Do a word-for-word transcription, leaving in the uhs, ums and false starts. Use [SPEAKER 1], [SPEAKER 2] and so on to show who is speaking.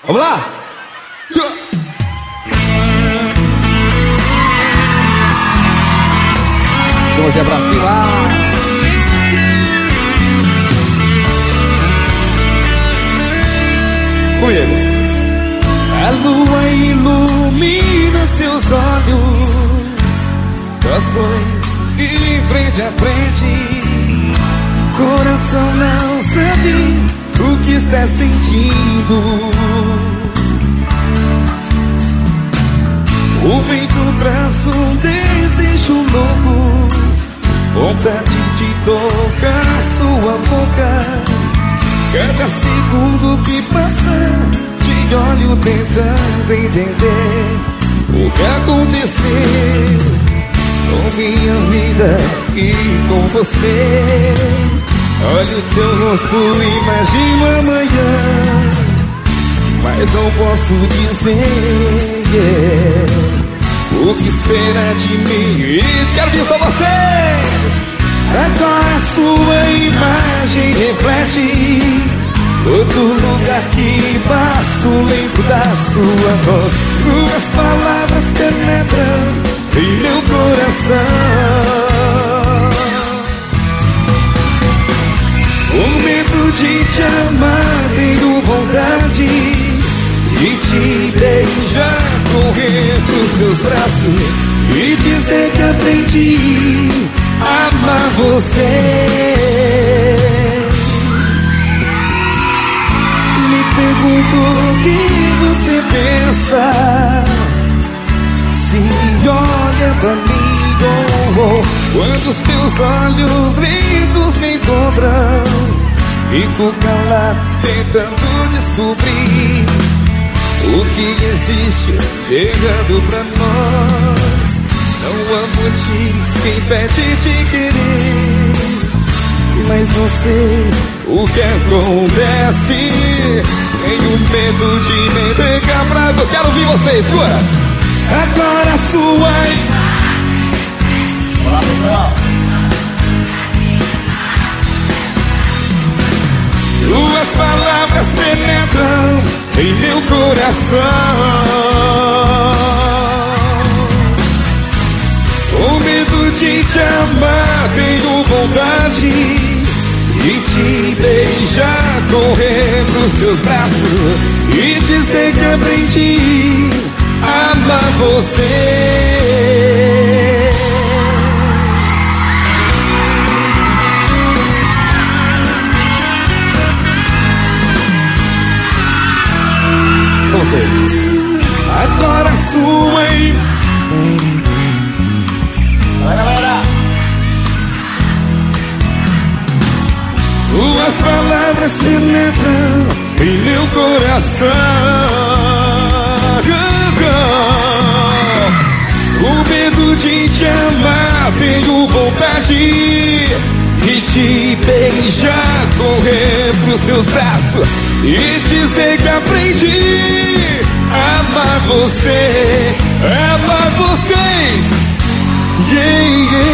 [SPEAKER 1] Vamos lá! Vamos pra cima! Comigo! A lua ilumina seus olhos, nós dois em frente a frente. Coração não sabe o que está sentindo. O vento traz um desejo louco, vontade de tocar sua boca. Cada segundo que passa, te olho tentando entender o que aconteceu com minha vida e com você. Olho teu rosto, imagino amanhã, mas não posso dizer yeah, o que será de mim. E quero ver só vocês. Agora sua imagem reflete todo lugar que passo, lembro da sua voz. Suas palavras penetram em meu coração. Com medo de te amar, tenho vontade de te beijar, correr pros teus braços e dizer que aprendi a amar você. Me pergunto o que você pensa, se olha pra mim oh, oh, quando os teus olhos lindos me encontram. Fico calado tentando descobrir o que existe chegando pra nós. Não há motivos que impede de querer, mas não sei o que acontece. Tenho medo de me pegar pra... Eu quero ouvir vocês, segura! Agora sua...
[SPEAKER 2] Olá, pessoal!
[SPEAKER 1] Suas palavras penetram em meu coração. Com medo de te amar, tenho vontade de te beijar, correr pros teus braços e dizer que aprendi a amar você. Vocês. Agora sua em...
[SPEAKER 2] Vai, galera!
[SPEAKER 1] Suas palavras penetram em meu coração. Com medo de te amar, tenho vontade de te beijar, correr pros teus braços e dizer que aprendi a amar você, amar vocês. Yeah, yeah.